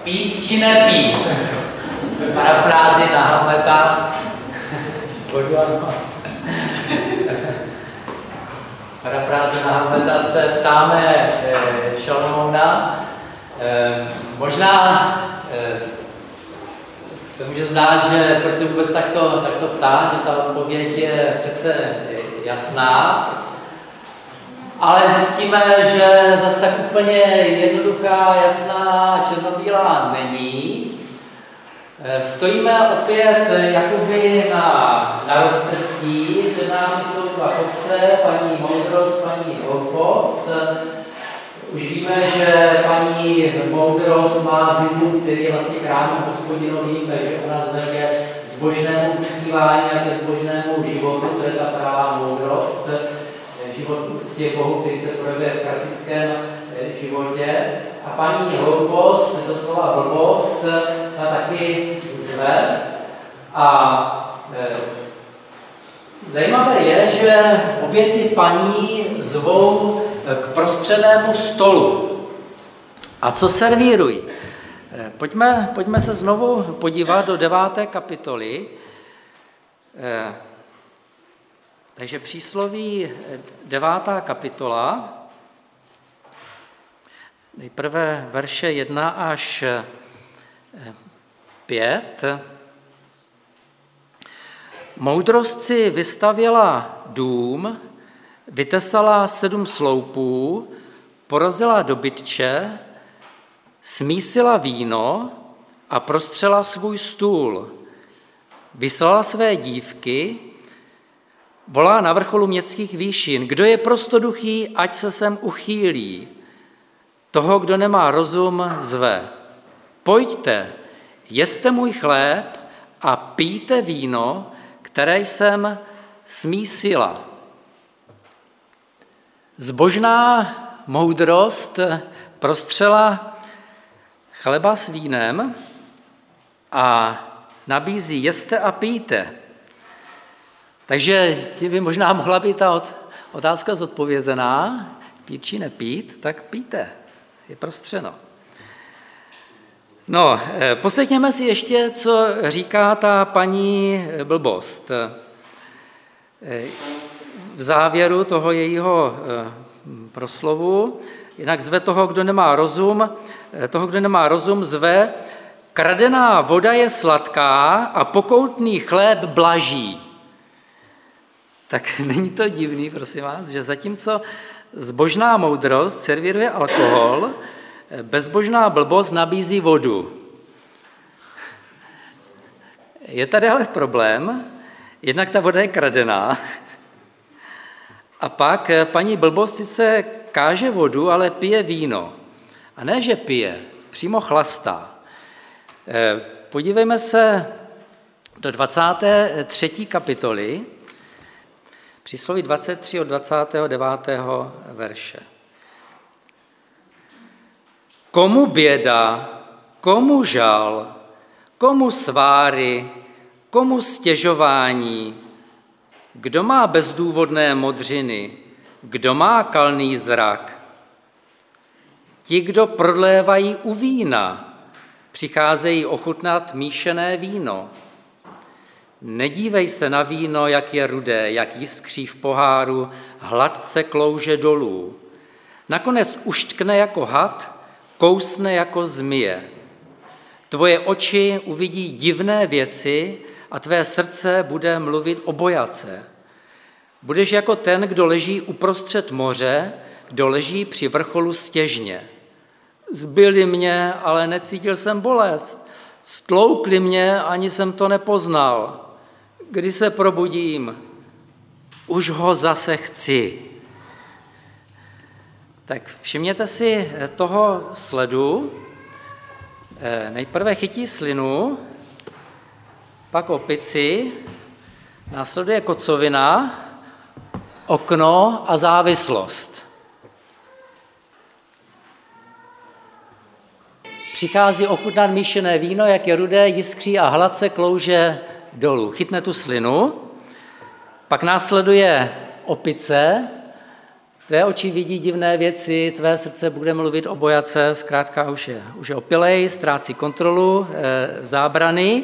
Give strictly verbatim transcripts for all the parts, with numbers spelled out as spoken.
Pít či nepít? Parafrázi na Hamleta. Parafrázi na Hamleta se ptáme Šalamouna. Možná se může zdát, že proč se vůbec takto, takto ptá, že ta odpověď je přece jasná. Ale zjistíme, že zase tak úplně jednoduchá, jasná, černobílá není. Stojíme opět jakoby na, na rozcestí, před námi jsou dva kopce, paní moudrost, paní hloupost. Už víme, že paní moudrost má dům, který je vlastně chrámem Hospodinovým, takže ona zvede k zbožnému uctívání a ke zbožnému životu, to je ta pravá moudrost. Život v úctě Bohu, který se projevuje v praktickém životě. A paní hloupost, doslova blbost, ta taky zve. A e, zajímavé je, že obě ty paní zvou k prostřednému stolu. A co servírují? E, pojďme, pojďme se znovu podívat do deváté kapitoly. E, Takže přísloví devátá kapitola, nejprve verše jedna až pět. Moudrost si vystavěla dům, vytesala sedm sloupů, porazila dobytče, smísila víno a prostřela svůj stůl. Vyslala své dívky, volá na vrcholu městských výšin, kdo je prostoduchý, ať se sem uchýlí. Toho, kdo nemá rozum, zve. Pojďte, jeste můj chléb a pijte víno, které jsem smísila. Zbožná moudrost prostřela chleba s vínem a nabízí jeste a pijte. Takže ti by možná mohla být ta otázka zodpovězená, pít či nepít, tak pijte, je prostřeno. No, poslechněme si ještě, co říká ta paní blbost. V závěru toho jejího proslovu, jinak zve toho, kdo nemá rozum, toho, kdo nemá rozum, zve, kradená voda je sladká a pokoutný chléb blaží. Tak není to divný, prosím vás, že zatímco zbožná moudrost servíruje alkohol, bezbožná blbost nabízí vodu. Je tady ale problém, jednak ta voda je kradená a pak paní blbost sice káže vodu, ale pije víno. A ne, že pije, přímo chlastá. Podívejme se do dvacáté třetí kapitoly, přísloví dvacet tři od dvacátého devátého verše. Komu běda, komu žal, komu sváry, komu stěžování, kdo má bezdůvodné modřiny, kdo má kalný zrak. Ti, kdo prodlévají u vína, přicházejí ochutnat míšené víno. Nedívej se na víno, jak je rudé, jak jiskří v poháru, hladce klouže dolů. Nakonec uštkne jako had, kousne jako zmije. Tvoje oči uvidí divné věci a tvé srdce bude mluvit o bojace. Budeš jako ten, kdo leží uprostřed moře, kdo leží při vrcholu stěžně. Zbili mě, ale necítil jsem bolest. Stloukli mě, ani jsem to nepoznal. Když se probudím, už ho zase chci. Tak všimněte si toho sledu. Nejprve chytí slinu, pak opici, následuje kocovina, okno a závislost. Přichází ochutnat míšené víno, jak je rudé, jiskří a hladce klouže dolů. Chytne tu slinu, pak následuje opice tvé oči vidí divné věci, tvé srdce bude mluvit o bojace, zkrátka už je, už je opilej, ztrácí kontrolu, e, zábrany.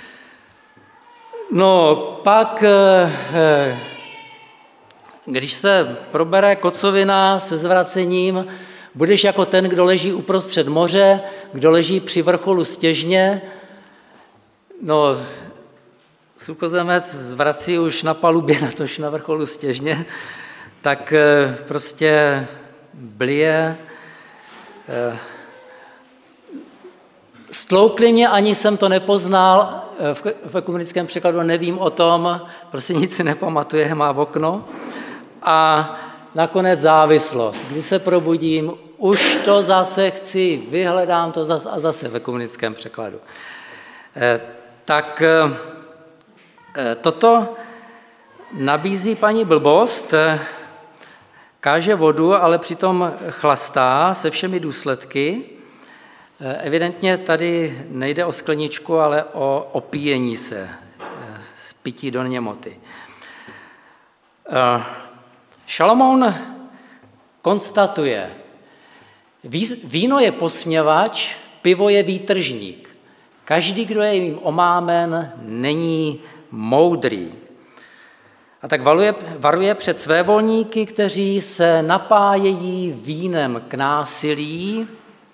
No pak, e, když se probere kocovina se zvracením, budeš jako ten, kdo leží uprostřed moře, kdo leží při vrcholu stěžně. No, suchozemec zvrací už na palubě, natož na vrcholu stěžně, tak prostě blije. Stloukli mě, ani jsem to nepoznal, v ekumenickém překladu nevím o tom, prostě nic si nepamatuje, má v okno. A nakonec závislost. Když se probudím, už to zase chci, vyhledám to zase a zase v ekumenickém překladu. E, tak e, toto nabízí paní blbost, káže vodu, ale přitom chlastá se všemi důsledky. E, evidentně tady nejde o skleničku, ale o opíjení se, e, pití do němoty. E, Šalomoun konstatuje, víno je posměvač, pivo je výtržník. Každý, kdo je jim omámen, není moudrý. A tak varuje, varuje před svévolníky, kteří se napájejí vínem k násilí,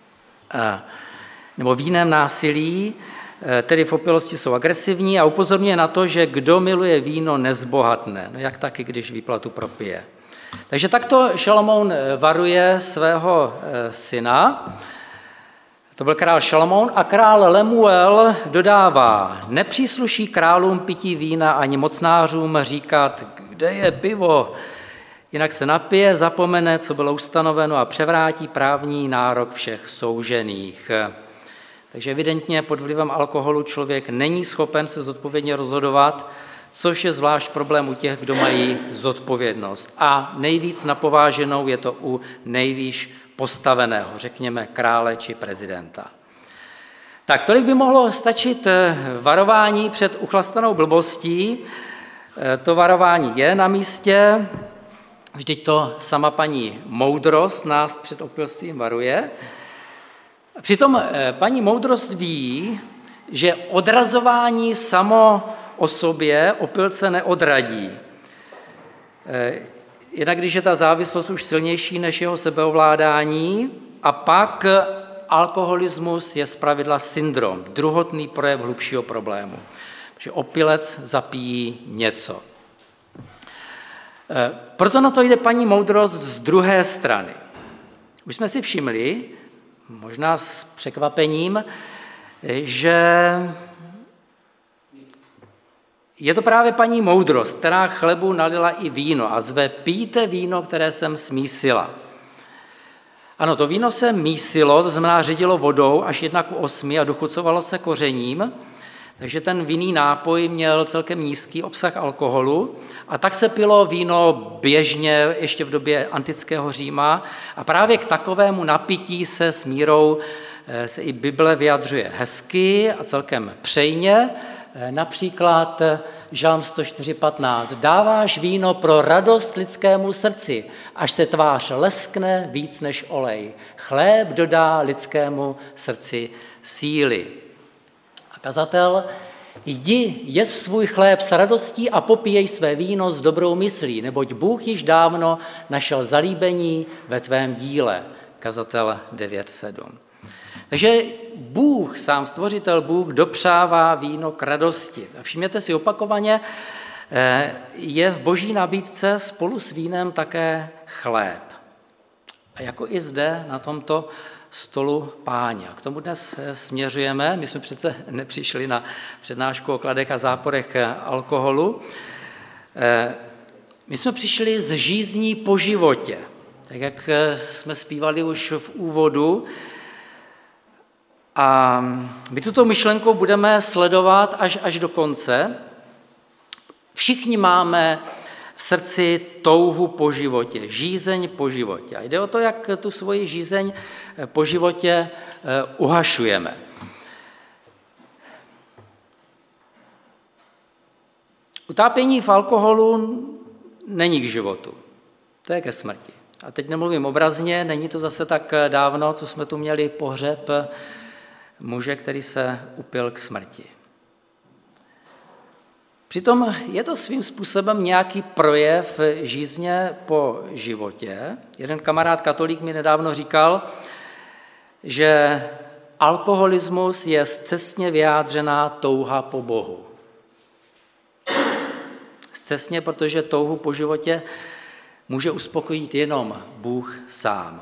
nebo vínem násilí, tedy v opilosti jsou agresivní a upozorňuje na to, že kdo miluje víno, nezbohatne. No jak taky, když výplatu propije. Takže takto Šalomoun varuje svého syna. To byl král Šalomoun a král Lemuel dodává, nepřísluší králům pití vína ani mocnářům říkat, kde je pivo, jinak se napije, zapomene, co bylo ustanoveno a převrátí právní nárok všech soužených. Takže evidentně pod vlivem alkoholu člověk není schopen se zodpovědně rozhodovat, což je zvlášť problém u těch, kdo mají zodpovědnost. A nejvíc napováženou je to u nejvýš postaveného, řekněme krále či prezidenta. Tak tolik by mohlo stačit varování před uchlastanou blbostí. To varování je na místě, vždyť to sama paní moudrost nás před opilstvím varuje. Přitom paní moudrost ví, že odrazování samo o sobě opilce neodradí. Jednak když je ta závislost už silnější než jeho sebeovládání a pak alkoholismus je zpravidla syndrom, druhotný projev hlubšího problému. Že opilec zapíjí něco. Proto na to jde paní moudrost z druhé strany. Už jsme si všimli, možná s překvapením, že je to právě paní moudrost, která chlebu nalila i víno a zve, pijte víno, které jsem smísila. Ano, to víno se mísilo, to znamená ředilo vodou až jedna ku osmi a dochucovalo se kořením, takže ten vinný nápoj měl celkem nízký obsah alkoholu a tak se pilo víno běžně ještě v době antického Říma a právě k takovému napití se s mírou se i Bible vyjadřuje hezky a celkem přejně. Například Žalm sto čtyři patnáct. Dáváš víno pro radost lidskému srdci, až se tvář leskne víc než olej. Chléb dodá lidskému srdci síly. A kazatel, jdi, jes svůj chléb s radostí a popíjej své víno s dobrou myslí, neboť Bůh již dávno našel zalíbení ve tvém díle. Kazatel devět sedm. Takže Bůh, sám stvořitel Bůh, dopřává víno k radosti. A všimněte si opakovaně, je v boží nabídce spolu s vínem také chléb. A jako i zde na tomto stolu Páně. A k tomu dnes směřujeme. My jsme přece nepřišli na přednášku o kladech a záporech alkoholu. My jsme přišli z žízní po životě. Tak jak jsme zpívali už v úvodu, a my tuto myšlenku budeme sledovat až, až do konce. Všichni máme v srdci touhu po životě, žízeň po životě. A jde o to, jak tu svoji žízeň po životě uhašujeme. Utápění v alkoholu není k životu, to je ke smrti. A teď nemluvím obrazně, není to zase tak dávno, co jsme tu měli pohřeb muže, který se upil k smrti. Přitom je to svým způsobem nějaký projev žízně po životě. Jeden kamarád katolík mi nedávno říkal, že alkoholismus je scestně vyjádřená touha po Bohu. Scestně, protože touhu po životě může uspokojit jenom Bůh sám.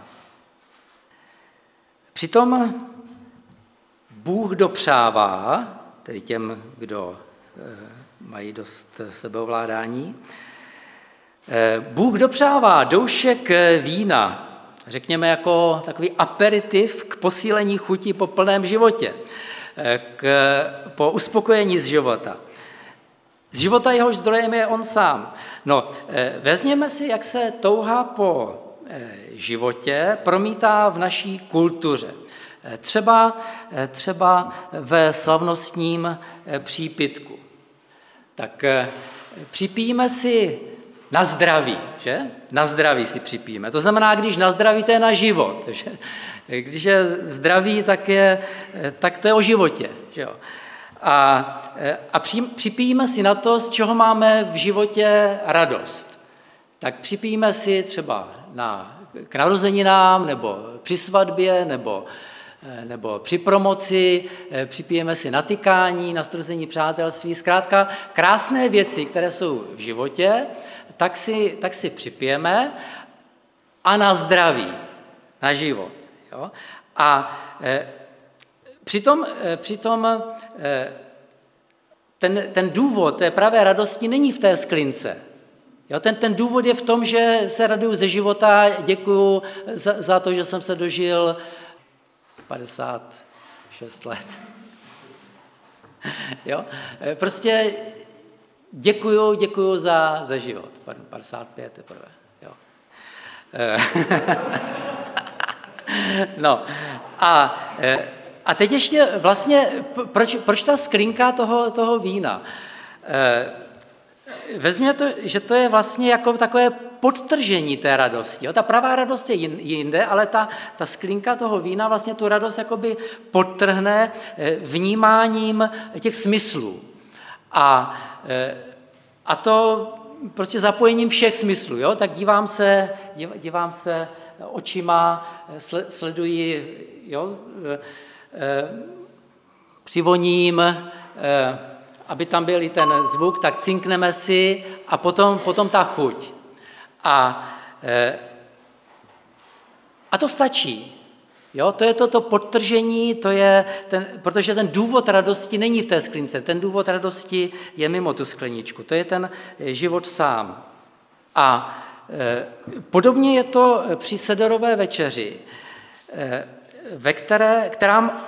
Přitom Bůh dopřává, tedy těm, kdo mají dost sebeovládání, Bůh dopřává doušek vína, řekněme jako takový aperitiv k posílení chuti po plném životě, k, po uspokojení z života. Z života jehož zdrojem je on sám. No, vezměme si, jak se touha po životě promítá v naší kultuře. Třeba, třeba ve slavnostním přípitku. Tak připijeme si na zdraví, že? Na zdraví si připijeme. To znamená, když na zdraví, to je na život. Že? Když je zdraví, tak, je, tak to je o životě. Že jo? A, a při, připijeme si na to, z čeho máme v životě radost. Tak připijeme si třeba na, k narozeninám, nebo při svatbě, nebo, nebo při promoci, připijeme si na tykání, na stvrzení přátelství. Zkrátka krásné věci, které jsou v životě, tak si, tak si připijeme a na zdraví, na život. Jo? A e, přitom, e, přitom e, ten, ten důvod té pravé radosti není v té sklince. Jo? Ten, ten důvod je v tom, že se raduju ze života, děkuju za, za to, že jsem se dožil padesát šest let. Jo? E, prostě děkuju, děkuju za, za život. Pardon, padesát pět teprve. Jo. No a, a teď ještě vlastně, proč, proč ta sklinka toho, toho vína? Vezměte to, že to je vlastně jako takové podtržení té radosti. Jo? Ta pravá radost je jinde, ale ta, ta sklinka toho vína vlastně tu radost jakoby podtrhne vnímáním těch smyslů. A, a to prostě zapojením všech smyslů. Jo? Tak dívám se, dívám se očima, sleduji, jo? Přivoním, aby tam byl i ten zvuk, tak cinkneme si a potom, potom ta chuť. A, a to stačí. Jo, to je toto podtržení, to je ten, protože ten důvod radosti není v té sklince, ten důvod radosti je mimo tu skleničku, to je ten život sám. A e, podobně je to při sederové večeři, e, ve které, která,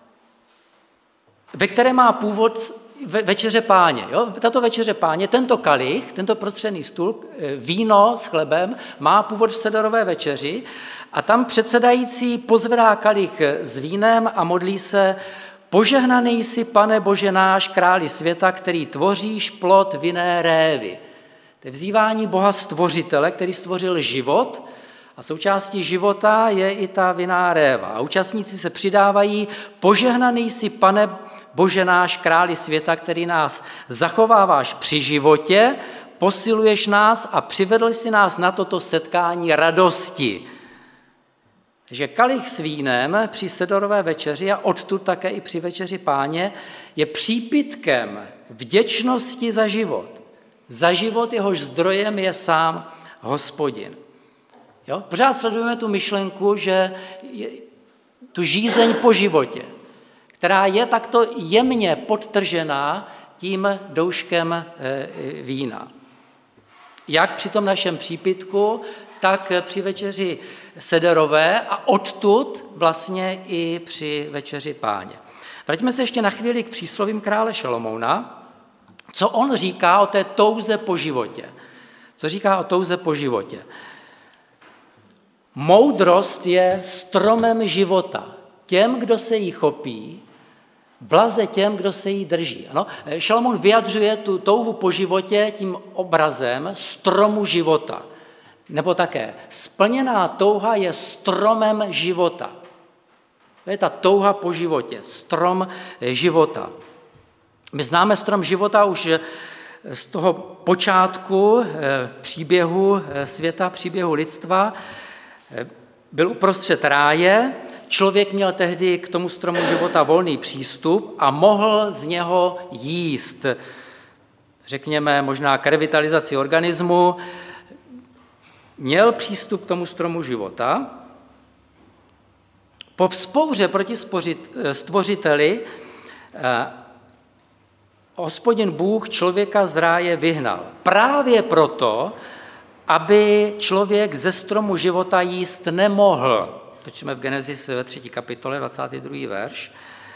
ve které má původ ve, večeře Páně. Jo? Tato večeře Páně, tento kalich, tento prostřený stůl, víno s chlebem, má původ v sederové večeři a tam předsedající pozvedá kalich s vínem a modlí se: Požehnaný jsi, Pane Bože náš, králi světa, který tvoříš plod vinné révy. To je vzývání Boha stvořitele, který stvořil život, a součástí života je i ta vinná réva. A účastníci se přidávají: Požehnaný jsi, Pane Bože náš, králi světa, který nás zachováváš při životě, posiluješ nás a přivedl jsi nás na toto setkání radosti. Takže kalich s vínem při sedorové večeři a odtud také i při večeři Páně je přípitkem vděčnosti za život. Za život, jehož zdrojem je sám Hospodin. Jo? Pořád sledujeme tu myšlenku, že je tu žízeň po životě, která je takto jemně podtržená tím douškem vína. Jak při tom našem přípitku, tak při večeři sederové a odtud vlastně i při večeři Páně. Vraťme se ještě na chvíli k příslovím krále Šalomouna. Co on říká o té touze po životě? Co říká o touze po životě? Moudrost je stromem života. Těm, kdo se jí chopí, blaze těm, kdo se jí drží. Ano? Šalomoun vyjadřuje tu touhu po životě tím obrazem stromu života. Nebo také splněná touha je stromem života. To je ta touha po životě, strom života. My známe strom života už z toho počátku příběhu světa, příběhu lidstva. Byl uprostřed ráje, člověk měl tehdy k tomu stromu života volný přístup a mohl z něho jíst. Řekněme možná k revitalizaci organismu, měl přístup k tomu stromu života. Po vzpouře proti stvořiteli Hospodin Bůh člověka z ráje vyhnal. Právě proto, aby člověk ze stromu života jíst nemohl. To čteme v Genesis ve třetí kapitole, dvacátý druhý verš.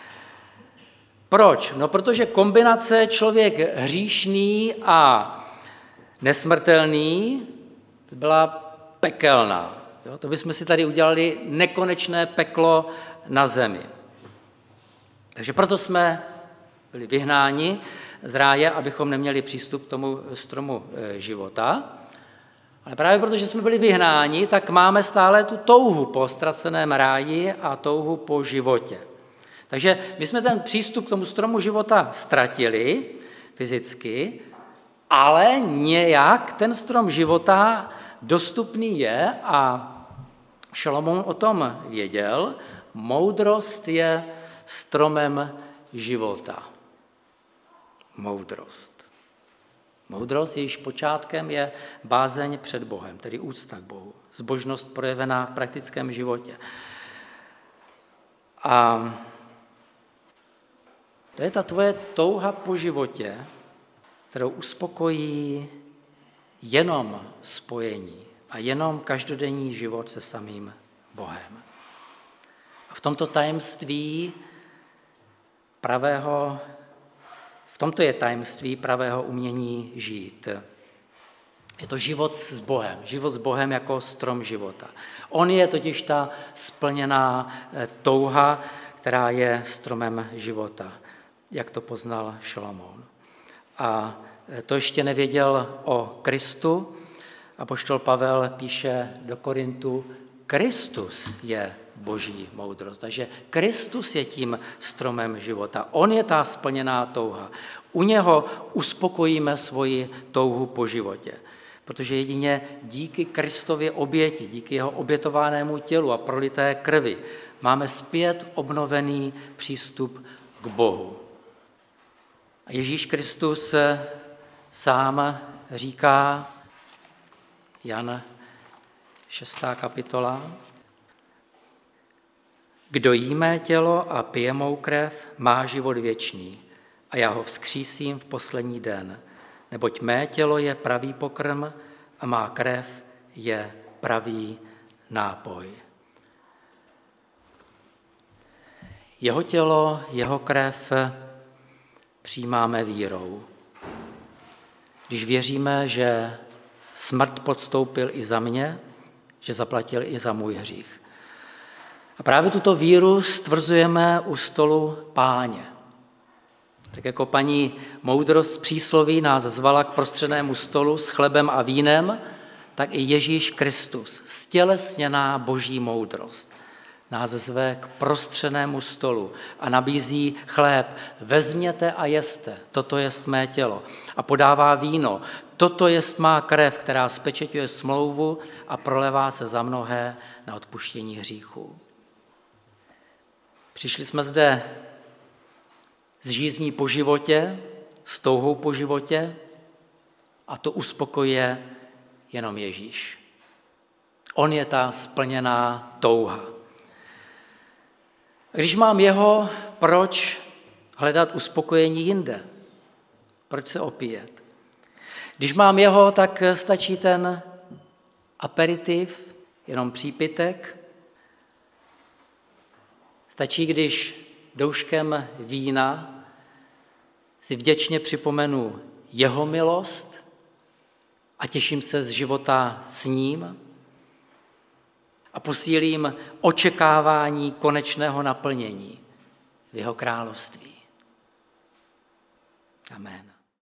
Proč? No, protože kombinace člověk hříšný a nesmrtelný byla pekelná. Jo? To bychom si tady udělali nekonečné peklo na zemi. Takže proto jsme byli vyhnáni z ráje, abychom neměli přístup k tomu stromu života. Ale právě protože jsme byli vyhnáni, tak máme stále tu touhu po ztraceném ráji a touhu po životě. Takže my jsme ten přístup k tomu stromu života ztratili fyzicky, ale nějak ten strom života dostupný je a Šalomoun o tom věděl. Moudrost je stromem života. Moudrost. Moudrost, jejíž počátkem je bázeň před Bohem, tedy úcta k Bohu, zbožnost projevená v praktickém životě. A to je ta tvoje touha po životě, kterou uspokojí jenom spojení a jenom každodenní život se samým Bohem. A v tomto tajemství pravého, v tomto je tajemství pravého umění žít. Je to život s Bohem, život s Bohem jako strom života. On je totiž ta splněná touha, která je stromem života, jak to poznal Šalomoun. A to ještě nevěděl o Kristu. Apoštol Pavel píše do Korintu, Kristus je boží moudrost. Takže Kristus je tím stromem života. On je ta splněná touha. U něho uspokojíme svoji touhu po životě. Protože jedině díky Kristově oběti, díky jeho obětovanému tělu a prolité krvi máme zpět obnovený přístup k Bohu. A Ježíš Kristus sám říká, Jan šestá kapitola, kdo jí mé tělo a pije mou krev, má život věčný a já ho vzkřísím v poslední den, neboť mé tělo je pravý pokrm a má krev je pravý nápoj. Jeho tělo, jeho krev přijímáme vírou. Když věříme, že smrt podstoupil i za mě, že zaplatil i za můj hřích. A právě tuto víru stvrzujeme u stolu Páně. Tak jako paní moudrost z přísloví nás zvala k prostřenému stolu s chlebem a vínem, tak i Ježíš Kristus, stělesněná boží moudrost, nás zve k prostřenému stolu a nabízí chléb. Vezměte a jeste, toto jest mé tělo. A podává víno, toto jest má krev, která spečeťuje smlouvu a prolevá se za mnohé na odpuštění hříchů. Přišli jsme zde s žízní po životě, s touhou po životě a to uspokojuje jenom Ježíš. On je ta splněná touha. Když mám jeho, proč hledat uspokojení jinde? Proč se opíjet? Když mám jeho, tak stačí ten aperitiv, jenom přípitek. Stačí, když douškem vína si vděčně připomenu jeho milost a těším se z života s ním a posílím očekávání konečného naplnění v jeho království. Amen.